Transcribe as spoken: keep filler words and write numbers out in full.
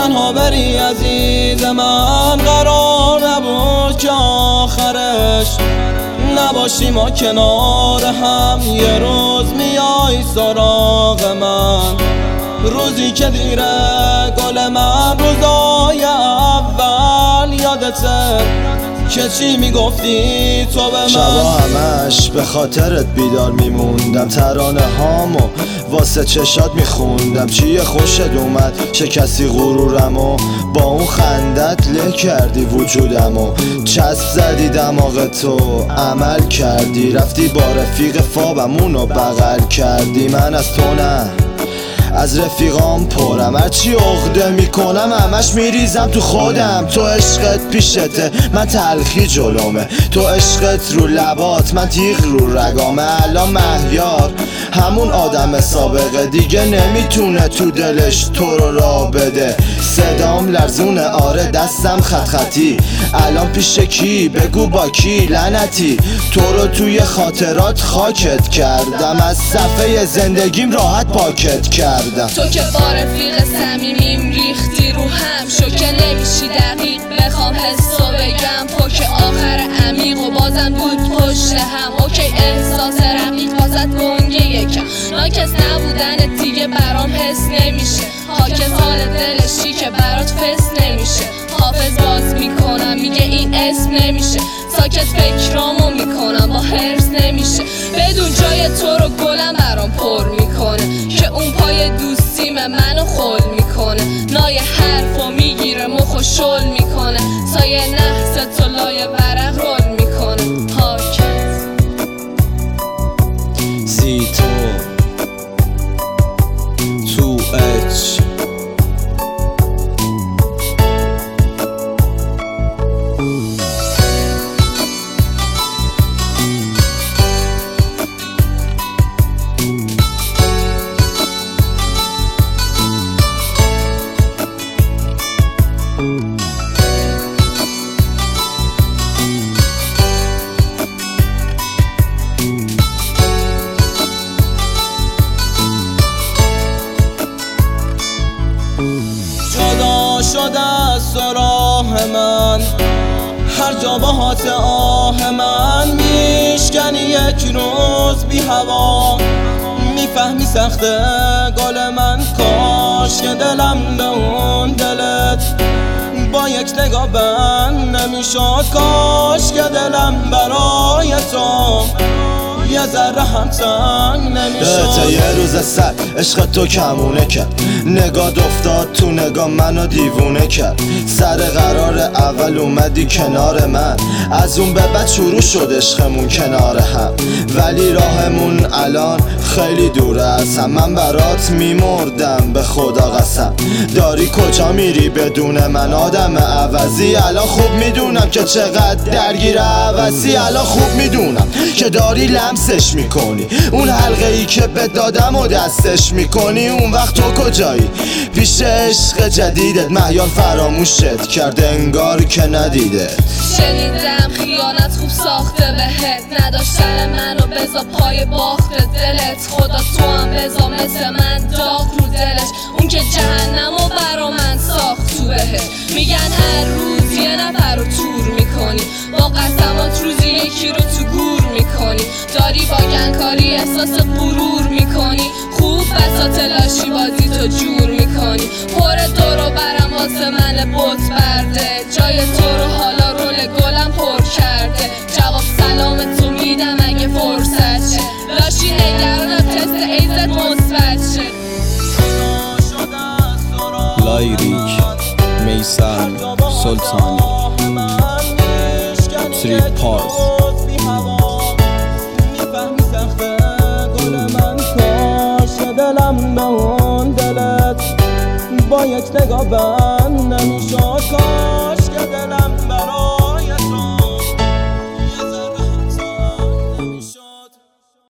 تنها بری عزیز من، قرار نبود که آخرش نباشیم ما کنار هم. یه روز میای سراغ من، روزی که دیره گل من، روزای اول یادته که چی میگفتی تو به من. شبا همش به خاطرت بیدار میموندم، ترانه هامو واسه چشات میخوندم. چیه خوشت اومد شکستی غرورمو، با اون خندت له کردی وجودمو. چسب زدی دماغ تو عمل کردی، رفتی با رفیق فابمونو بغل کردی. من از تو نه از رفیقام پرم، هرچی عقده میکنم همش میریزم تو خودم. تو عشقت پیشته من تلخی جلومه، تو عشقت رو لبات من تیغ رو رگامه. الان مهیار همون آدم سابقه دیگه نمیتونه تو دلش تو رو را بده. صدام لرزونه آره دستم خط خطی، الان پیش کی بگو با کی لعنتی. تو رو توی خاطرات خاکت کردم، از صفحه زندگیم راحت پاکت کردم. تو که با رفیق صمیمیم ریختی رو هم، شوکه نمیشی دقیق بخوام حسو بگم. پاک آخر عمیق و بازم بود پشت هم. اوکی احساس رقیق بازت گنگه یکم، ناکس نبودن دیگه برام حس نمیشه. حاکس حال دلشی که برات فس نمیشه. حافظ باز میکنم میگه این اسم نمیشه، ساکت فکرامو میکنم با حرص نمیشه. بدون جای تو رو گلم برام پر میکنه که اون پای دوستیم منو خل میکنه. نای حرفو میگیره مخو شل میکنه، سایه نحس تو لای ورق رول میکنه. حاکت زیتو تو اچ جدا شده از راه من، هر جا باهات آه من. میشکنی یک روز بی هوا، میفهمی سخته گل من. کاش که دلم به اون دلت با یک نگاه بند نمیشد. کاش که دلم برای تو یه ذره هم تنگ نمیشد. یه روز سر عشق تو کمونه کرد، نگاه افتاد تو نگاه منو دیوونه کرد. سر قرار اول اومدی کنار من، از اون به بعد شروع شد عشقمون کنار هم. ولی راهمون الان خیلی دوره از هم، من برات میمردم به خدا قسم. داری کجا میری بدون من آدم عوضی؟ الان خوب میدونم که چقدر درگیر عوضی، الان خوب میدونم که داری لمسش میکنی اون حلقه ای که به دادم و دستش میکنی. اون وقت تو کجایی پیش عشق جدیدت؟ مهیار فراموشت کرده انگار که ندیده. شنیدم خیانت خوب ساخته بهت، نداشتن منو بذار پای باخت دلت. خدا تو هم بذار مثل من داغ رو دلش، اون که جهنمو برا من ساخت تو بهت. میگن هر روز یه نفر رو تور میکنی، با قسمات روزی یکی رو تو گور میکنی. داری با گنکاری احساس غرور میکنی، خوب بساط لاشی بازی تو جور میکنی. پر دورو برم واسه من بوت برده، جای تو رو حالا رول گلم پر کرده. جواب سلام تو میدم اگه فرصت شه، لاشی نگرانم تست ایزت مثبت شه. لایریک میثم سلطانی تری پارس. میفهمی سخته گل من، کاش دلم به اون دلت با یک نگاه بند نمیشد. کاش